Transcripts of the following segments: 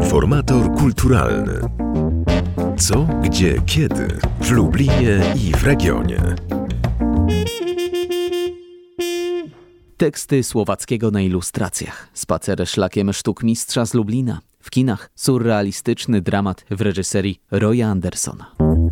Informator kulturalny. Co, gdzie, kiedy w Lublinie i w regionie. Teksty Słowackiego na ilustracjach. Spacer szlakiem sztuk mistrza z Lublina. W kinach surrealistyczny dramat w reżyserii Roya Andersona.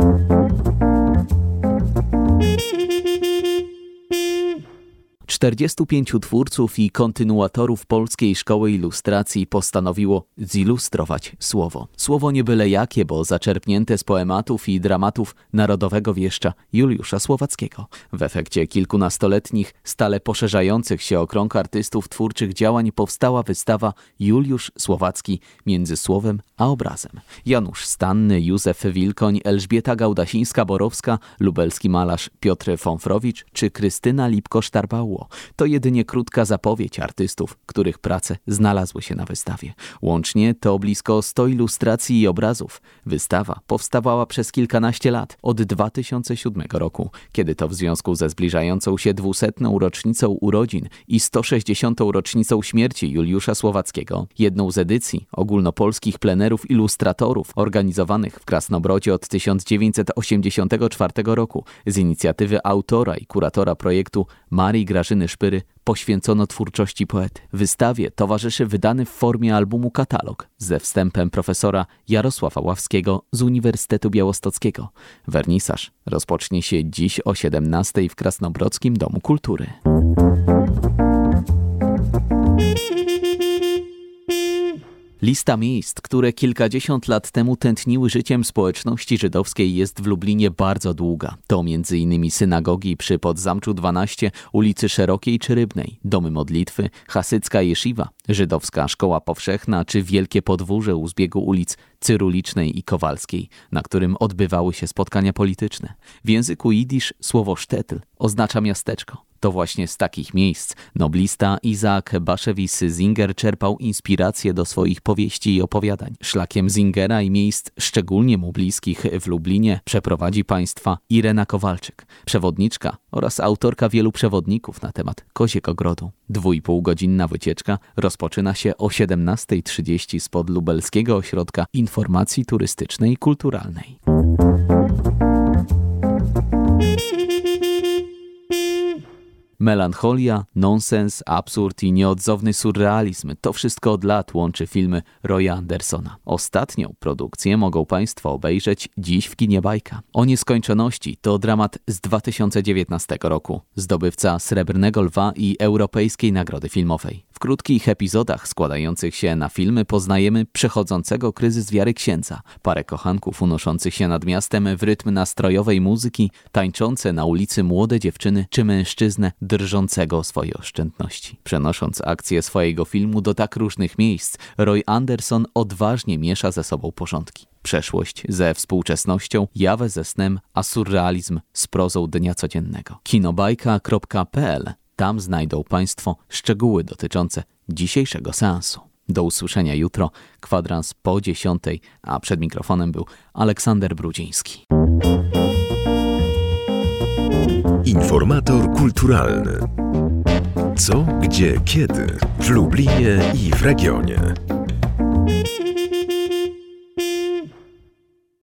Czterdziestu 45 twórców i kontynuatorów Polskiej Szkoły Ilustracji postanowiło zilustrować słowo. Słowo nie byle jakie, bo zaczerpnięte z poematów i dramatów narodowego wieszcza Juliusza Słowackiego. W efekcie kilkunastoletnich, stale poszerzających się o krąg artystów twórczych działań powstała wystawa Juliusz Słowacki między słowem a obrazem. Janusz Stanny, Józef Wilkoń, Elżbieta Gaudasińska-Borowska, lubelski malarz Piotr Fonfrowicz czy Krystyna Lipko-Sztarbało. To jedynie krótka zapowiedź artystów, których prace znalazły się na wystawie. Łącznie to blisko 100 ilustracji i obrazów. Wystawa powstawała przez kilkanaście lat, od 2007 roku, kiedy to w związku ze zbliżającą się 200. rocznicą urodzin i 160. rocznicą śmierci Juliusza Słowackiego, jedną z edycji ogólnopolskich plenerów ilustratorów organizowanych w Krasnobrodzie od 1984 roku z inicjatywy autora i kuratora projektu Marii Grażyny Szpyry poświęcono twórczości poety. Wystawie towarzyszy wydany w formie albumu katalog ze wstępem profesora Jarosława Ławskiego z Uniwersytetu Białostockiego. Wernisaż rozpocznie się dziś o 17:00 w Krasnobrodzkim Domu Kultury. Lista miejsc, które kilkadziesiąt lat temu tętniły życiem społeczności żydowskiej, jest w Lublinie bardzo długa. To m.in. synagogi przy Podzamczu 12, ulicy Szerokiej czy Rybnej, domy modlitwy, hasycka jesziwa, żydowska szkoła powszechna czy wielkie podwórze u zbiegu ulic Cyrulicznej i Kowalskiej, na którym odbywały się spotkania polityczne. W języku jidysz słowo sztetl oznacza miasteczko. To właśnie z takich miejsc noblista Isaac Bashevis Singer czerpał inspirację do swoich powieści i opowiadań. Szlakiem Singera i miejsc szczególnie mu bliskich w Lublinie przeprowadzi Państwa Irena Kowalczyk, przewodniczka oraz autorka wielu przewodników na temat Koziego Grodu. 2,5-godzinna wycieczka rozpoczyna się o 17:30 spod Lubelskiego Ośrodka Informacji Turystycznej i Kulturalnej. Melancholia, nonsens, absurd i nieodzowny surrealizm – to wszystko od lat łączy filmy Roya Andersona. Ostatnią produkcję mogą Państwo obejrzeć dziś w kinie Bajka. O nieskończoności to dramat z 2019 roku, zdobywca Srebrnego Lwa i Europejskiej Nagrody Filmowej. W krótkich epizodach składających się na filmy poznajemy przechodzącego kryzys wiary księdza, parę kochanków unoszących się nad miastem w rytm nastrojowej muzyki, tańczące na ulicy młode dziewczyny czy mężczyznę drżącego o swoje oszczędności. Przenosząc akcję swojego filmu do tak różnych miejsc, Roy Anderson odważnie miesza ze sobą porządki. Przeszłość ze współczesnością, jawę ze snem, a surrealizm z prozą dnia codziennego. kinobajka.pl. Tam znajdą Państwo szczegóły dotyczące dzisiejszego seansu. Do usłyszenia jutro, kwadrans po 10:00, a przed mikrofonem był Aleksander Brudziński. Informator kulturalny. Co, gdzie, kiedy w Lublinie i w regionie.